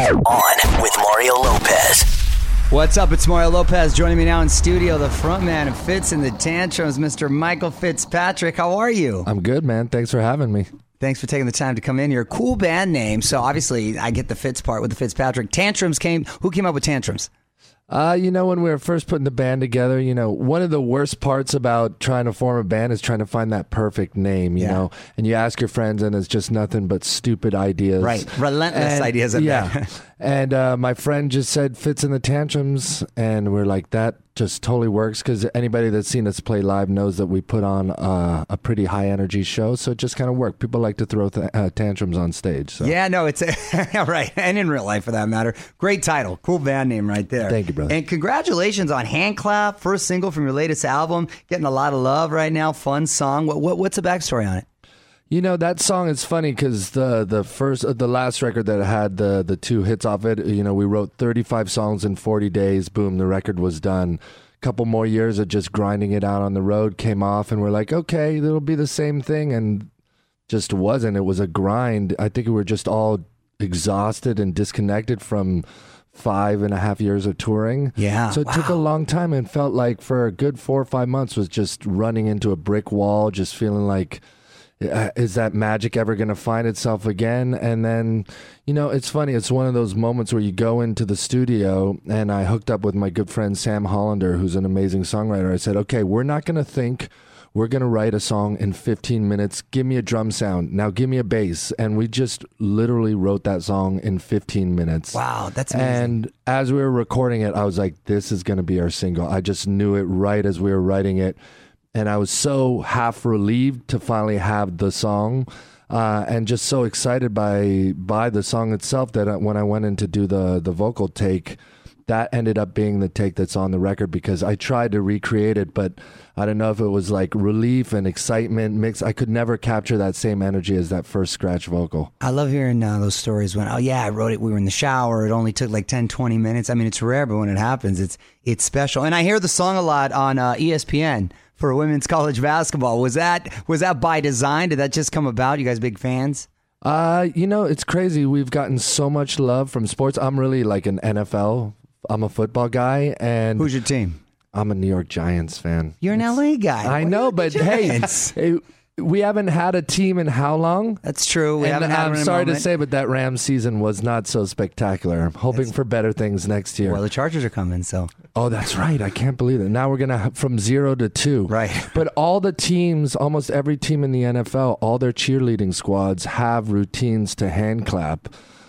On with Mario Lopez. What's up? It's Mario Lopez. Joining me now in studio, the frontman of Fitz and the Tantrums, Mr. Michael Fitzpatrick. How are you? I'm good, man. Thanks for having me. Thanks for taking the time to come in. You're a cool band name, so obviously I get the Fitz part with the Fitzpatrick. Tantrums who came up with Tantrums? When we were first putting the band together, one of the worst parts about trying to form a band is trying to find that perfect name, you know, and you ask your friends and it's just nothing but stupid ideas. Right. Relentless ideas. Yeah. And my friend just said Fitz and the Tantrums, and we're like, that just totally works, because anybody that's seen us play live knows that we put on a pretty high energy show, so it just kind of worked. People like to throw tantrums on stage. So. Yeah, no, it's right, and in real life for that matter. Great title, cool band name right there. Thank you, brother. And congratulations on Hand Clap, first single from your latest album, getting a lot of love right now. Fun song. What's the backstory on it? That song is funny because the last record that had the two hits off it, we wrote 35 songs in 40 days. Boom, the record was done. A couple more years of just grinding it out on the road came off, and we're like, okay, it'll be the same thing, and just wasn't. It was a grind. I think we were just all exhausted and disconnected from 5.5 years of touring. Yeah. So it took a long time, and felt like for a good 4 or 5 months was just running into a brick wall, just feeling like, is that magic ever going to find itself again? And then, it's funny. It's one of those moments where you go into the studio, and I hooked up with my good friend Sam Hollander, who's an amazing songwriter. I said, okay, we're not going to think. We're going to write a song in 15 minutes. Give me a drum sound. Now give me a bass. And we just literally wrote that song in 15 minutes. Wow, that's amazing. And as we were recording it, I was like, this is going to be our single. I just knew it right as we were writing it. And I was so half relieved to finally have the song, and just so excited by the song itself that when I went in to do the vocal take, that ended up being the take that's on the record, because I tried to recreate it, but I don't know if it was like relief and excitement mixed. I could never capture that same energy as that first scratch vocal. I love hearing those stories when, I wrote it, we were in the shower, it only took like 10, 20 minutes. I mean, it's rare, but when it happens, it's special. And I hear the song a lot on ESPN for women's college basketball. Was that by design? Did that just come about? You guys big fans? It's crazy. We've gotten so much love from sports. I'm really like an NFL. I'm a football guy. And who's your team? I'm a New York Giants fan. You're an LA guy. I know, but hey, we haven't had a team in how long? That's true. We haven't had I'm sorry to say, but that Rams season was not so spectacular. I'm hoping for better things next year. Well, the Chargers are coming, so. Oh, that's right. I can't believe it. Now we're going to from 0 to 2. Right. But all the teams, almost every team in the NFL, all their cheerleading squads have routines to hand clap.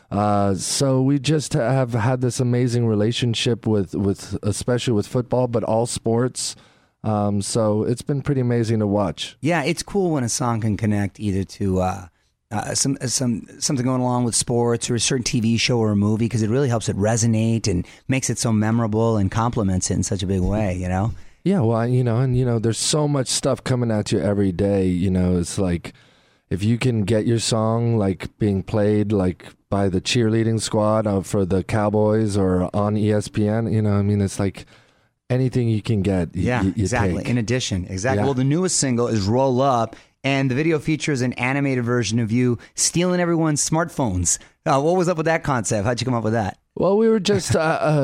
So we just have had this amazing relationship with especially with football, but all sports. So it's been pretty amazing to watch. Yeah, it's cool when a song can connect either to something going along with sports or a certain TV show or a movie, because it really helps it resonate and makes it so memorable and complements it in such a big way, Yeah, well, there's so much stuff coming at you every day. It's like if you can get your song like being played like by the cheerleading squad for the Cowboys or on ESPN, it's like anything you can get. Yeah, you exactly. Take. In addition, exactly. Yeah. Well, the newest single is Roll Up, and the video features an animated version of you stealing everyone's smartphones. What was up with that concept? How'd you come up with that? Well, we were just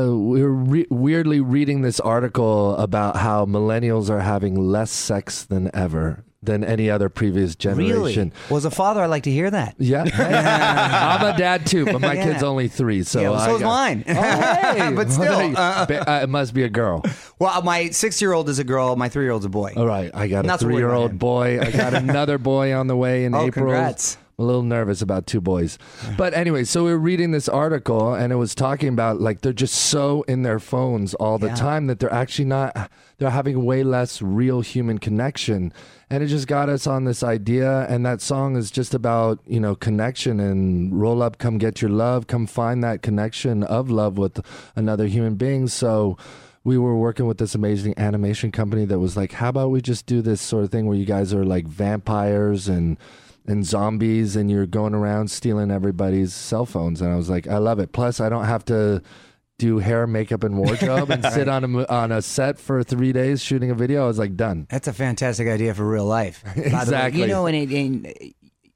weirdly reading this article about how millennials are having less sex than ever. Than any other previous generation. Really? Well, as a father, I like to hear that. Yeah. I'm a dad too, but my kid's only 3. So is mine. Oh, hey. But still. It must be a girl. Well, my 6-year-old is a girl. My 3-year-old's a boy. All right. I got Not a 3-year-old boy. I got another boy on the way in April. Congrats. I'm a little nervous about 2 boys. But anyway, so we were reading this article, and it was talking about like they're just so in their phones all the time that they're actually not, they're having way less real human connection. And it just got us on this idea, and that song is just about, connection and roll up, come get your love, come find that connection of love with another human being. So we were working with this amazing animation company that was like, how about we just do this sort of thing where you guys are like vampires and zombies, and you're going around stealing everybody's cell phones. And I was like, I love it. Plus, I don't have to do hair, makeup, and wardrobe and sit on a set for 3 days shooting a video. I was like, done. That's a fantastic idea for real life. Exactly. And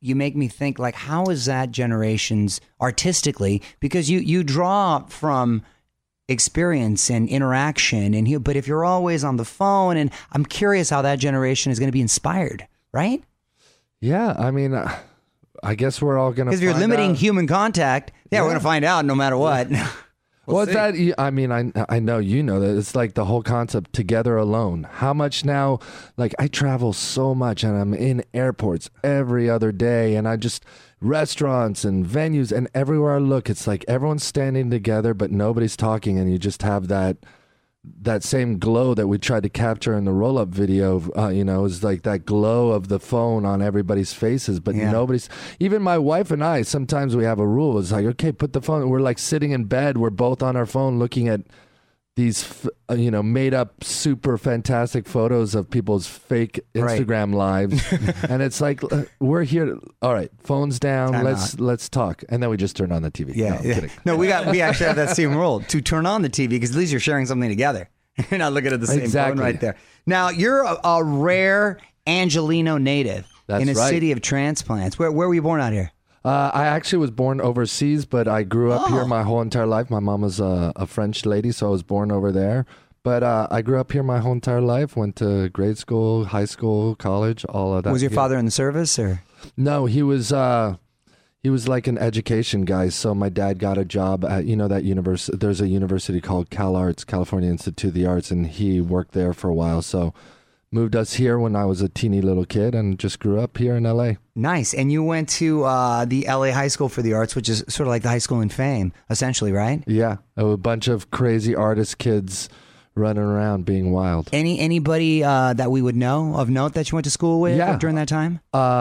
you make me think, like, how is that generation's artistically? Because you draw from experience and interaction, but if you're always on the phone, and I'm curious how that generation is going to be inspired, right? Yeah, I mean, I guess we're all going to. Because if you're limiting human contact, we're going to find out no matter what. Well, that, I mean, I know you know that it's like the whole concept together alone. How much now, like I travel so much and I'm in airports every other day and I just restaurants and venues and everywhere I look, it's like everyone's standing together, but nobody's talking and you just have that same glow that we tried to capture in the roll-up video, is like that glow of the phone on everybody's faces, but nobody's, even my wife and I, sometimes we have a rule. It's like, okay, put the phone, we're like sitting in bed, we're both on our phone looking at these, made up super fantastic photos of people's fake Instagram lives. And it's like, we're here. All right, phones down. Let's talk. And then we just turn on the TV. Yeah. Kidding. No, we actually have that same rule to turn on the TV because at least you're sharing something together. You're not looking at the same phone right there. Now, you're a rare Angelino native in a city of transplants. Where were you born out here? I actually was born overseas, but I grew up here my whole entire life. My mom was a French lady, so I was born over there. But I grew up here my whole entire life, went to grade school, high school, college, all of that. Was your father in the service? Or no, he was like an education guy. So my dad got a job at, that university. There's a university called CalArts, California Institute of the Arts, and he worked there for a while. So moved us here when I was a teeny little kid and just grew up here in LA. Nice. And you went to the LA High School for the Arts, which is sort of like the high school in fame, essentially, right? Yeah. A bunch of crazy artist kids running around being wild. Anybody that we would know of note that you went to school with during that time?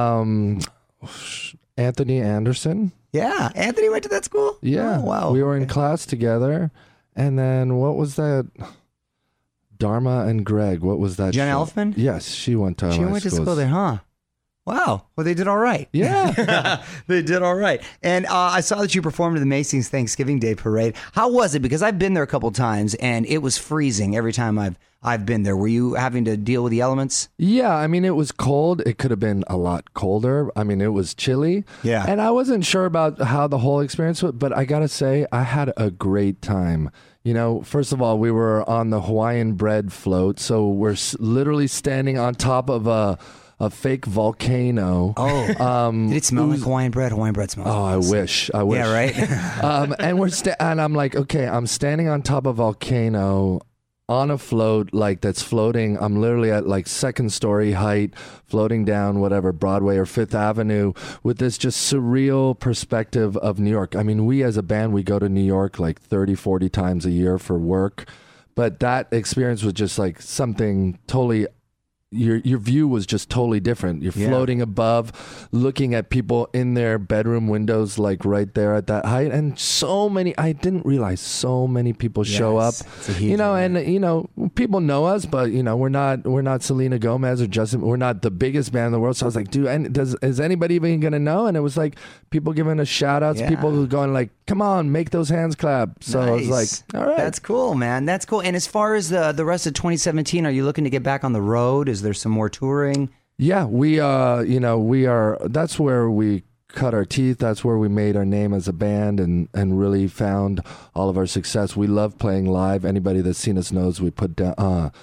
Anthony Anderson. Yeah. Anthony went to that school? Yeah. Oh, wow. We were in class together. And then what was that? Dharma and Greg. What was that? Jen Elfman? Yes, she went to school there, huh? Wow. Well, they did all right. Yeah. They did all right. And I saw that you performed at the Macy's Thanksgiving Day Parade. How was it? Because I've been there a couple times, and it was freezing every time I've been there. Were you having to deal with the elements? Yeah, I mean, it was cold. It could have been a lot colder. I mean, it was chilly. Yeah. And I wasn't sure about how the whole experience was, but I got to say, I had a great time. First of all, we were on the Hawaiian bread float, so we're literally standing on top of a fake volcano. Oh, did it smell like Hawaiian bread? Hawaiian bread smells. Oh, awesome. I wish. Yeah, right. And I'm like, okay, I'm standing on top of a volcano on a float that's floating. I'm literally at like second story height, floating down whatever Broadway or Fifth Avenue with this just surreal perspective of New York. I mean, we as a band, we go to New York like 30, 40 times a year for work. But that experience was just like something totally. Your view was just totally different. You're floating above, looking at people in their bedroom windows, like right there at that height. And I didn't realize so many people show up, people know us, but we're not Selena Gomez or Justin. We're not the biggest band in the world. So I was like, dude, is anybody even going to know? And it was like people giving us shout outs, people who going like, come on, make those hands clap. So I was like, all right. That's cool, man. That's cool. And as far as the rest of 2017, are you looking to get back on the road? Is there some more touring? Yeah, we are. That's where we cut our teeth. That's where we made our name as a band and really found all of our success. We love playing live. Anybody that's seen us knows we put on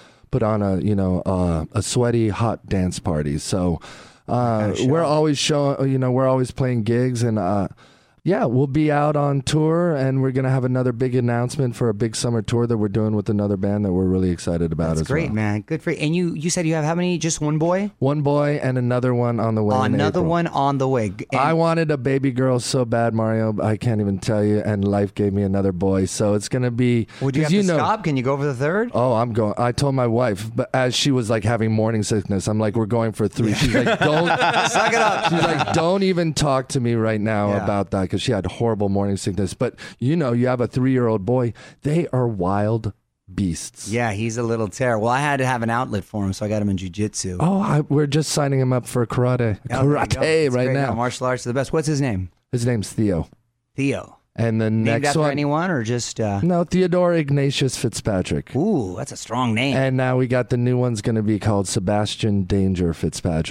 a sweaty hot dance party. So we're always showing. We're always playing gigs and. Yeah, we'll be out on tour, and we're going to have another big announcement for a big summer tour that we're doing with another band that we're really excited about. That's as great, well. Man. Good for you. And you said you have how many? Just one boy? One boy and another one on the way. Another one on the way. And I wanted a baby girl so bad, Mario. I can't even tell you. And life gave me another boy, so it's going to be. Would you have to stop? Can you go for the third? Oh, I'm going. I told my wife, but as she was like having morning sickness, I'm like, we're going for 3. She's like, don't suck it up. She's like, don't even talk to me right now about that because she had horrible morning sickness. But you have a 3-year-old boy. They are wild beasts. Yeah, he's a little terror. Well, I had to have an outlet for him, so I got him in jiu-jitsu. Oh, we're just signing him up for karate right now. Martial arts are the best. What's his name? His name's Theo. And the named next after one, anyone or just no, Theodore Ignatius Fitzpatrick. Ooh, that's a strong name. And now we got the new one's going to be called Sebastian Danger Fitzpatrick.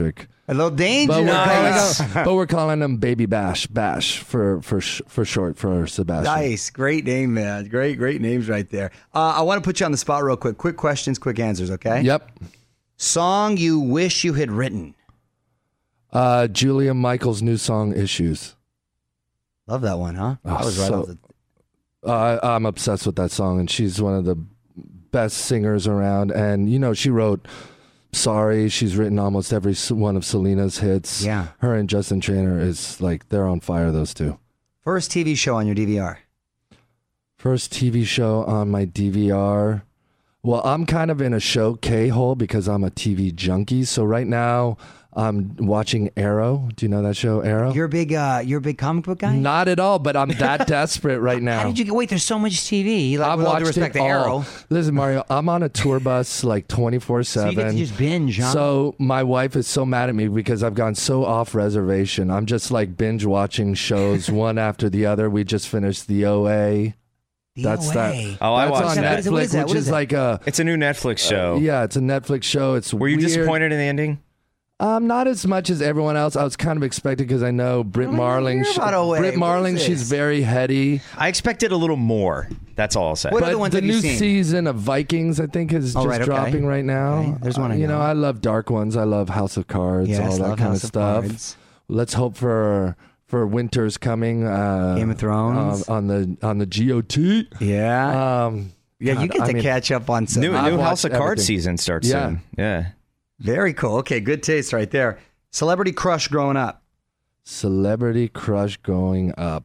A little danger. But we're calling him Baby Bash for short for Sebastian. Nice. Great name, man. Great names right there. I want to put you on the spot real quick. Quick questions, quick answers, okay? Yep. Song you wish you had written. Julia Michaels' new song, Issues. Love that one, huh? I was right off the... I'm obsessed with that song, and she's one of the best singers around. And, you know, she wrote Sorry. She's written almost every one of Selena's hits. Yeah. Her and Justin Traynor is like, they're on fire, those two. First TV show on your DVR. First TV show on my DVR. Well, I'm kind of in a show K-hole because I'm a TV junkie. So right now I'm watching Arrow. Do you know that show, Arrow? You're a big comic book guy? Not at all, but I'm that desperate right now. How did you get... Wait, there's so much TV. Like, I've with all due watched respect it to all. Arrow. Listen, Mario, I'm on a tour bus like 24/7. So you get to just binge, huh? So my wife is so mad at me because I've gone so off reservation. I'm just like binge watching shows one after the other. We just finished the OA. That's that. Oh, I that's watched on that. Netflix, which is like a. It's a new Netflix show. Yeah, it's a Netflix show. It's Were you weird. disappointed in the ending? Not as much as everyone else. I was kind of expecting because I know Britt Marling. Britt Marling, she's very heady. I expected a little more. That's all I'll say. What other But ones the have you new seen? season of Vikings, I think, is just dropping right now. Okay. There's one I You know. know, I love dark ones. I love House of Cards, Yes, all that love kind House of of stuff. Cards. Let's hope for winter's coming. Game of Thrones. on the GOT. Yeah. Yeah, you get to catch up on some. New I've House of watched Cards everything. season starts Yeah. soon. Yeah. Very cool. Okay, good taste right there. Celebrity crush growing up. Celebrity crush growing up.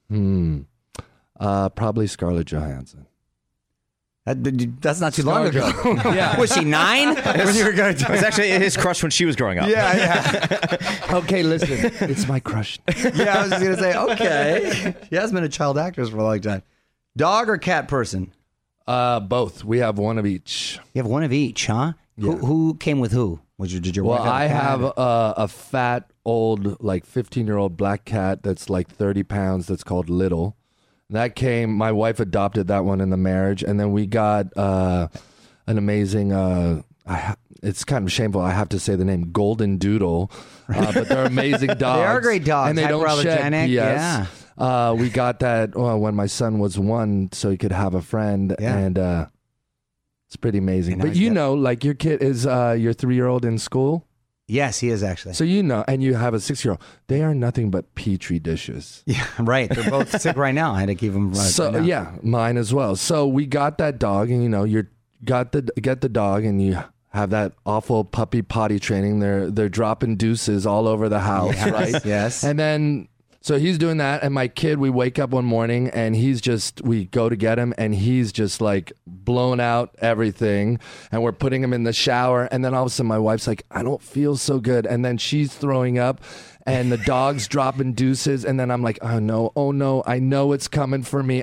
Probably Scarlett Johansson. That's not too long ago. Yeah. Was she 9? When you were going It was actually his crush when she was growing up. yeah. Okay, listen. It's my crush. Yeah, I was just going to say, okay. She has been a child actress for a long time. Dog or cat person? Both. We have one of each. You have one of each, huh? Yeah. Who came with who? Did your Well, wife have a I cat? have a fat, old, like 15-year-old black cat that's like 30 pounds that's called Little. That came, my wife adopted that one in the marriage. And then we got an amazing, it's kind of shameful, I have to say the name, Golden Doodle. But they're amazing dogs. They are great dogs. And they don't shed Hypoallergenic, BS. yeah. We got that when my son was 1 so he could have a friend. Yeah. And it's pretty amazing. And But I you get- know, like your kid is your 3-year-old in school. Yes, he is actually. So you know, and you have a 6-year-old. They are nothing but petri dishes. Yeah, right. They're both sick right now. I had to keep them right. So now. yeah, mine as well. So we got that dog, and you know, get the dog, and you have that awful puppy potty training. They're dropping deuces all over the house, right? Yes. And then so he's doing that, and my kid, we wake up one morning, and we go to get him, and he's just like blown out everything, and we're putting him in the shower, and then all of a sudden my wife's like, I don't feel so good, and then she's throwing up, and the dog's dropping deuces, and then I'm like, oh no, I know it's coming for me.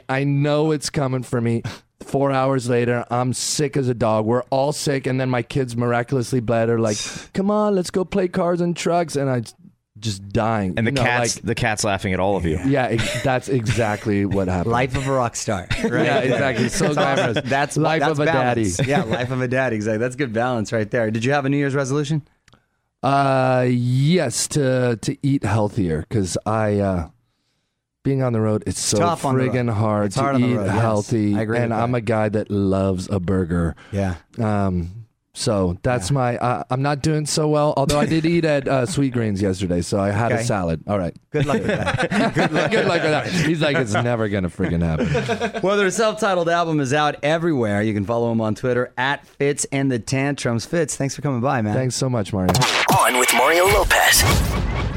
4 hours later, I'm sick as a dog. We're all sick, and then my kids miraculously bled are like, come on, let's go play cars and trucks, and I just dying. And the You know, the cat's laughing at all of you. yeah, that's exactly what happened. Life of a rock star. Right? Yeah, exactly. So glamorous. That's Life that's of a balance. daddy. Yeah, life of a daddy. Exactly. That's good balance right there. Did you have a New Year's resolution? Yes, to eat healthier because being on the road, it's so tough on the road. friggin' hard It's hard to on the eat road, yes. healthy. I agree and with I'm that. a guy that loves a burger. Yeah. So that's I'm not doing so well. Although I did eat at Sweet Greens yesterday, so I had Okay. a salad. All right. Good luck with that. Good luck with that. He's like, it's never gonna friggin' happen. Well, their self-titled album is out everywhere. You can follow him on Twitter at Fitz and the Tantrums. Fitz, thanks for coming by, man. Thanks so much, Mario. On with Mario Lopez.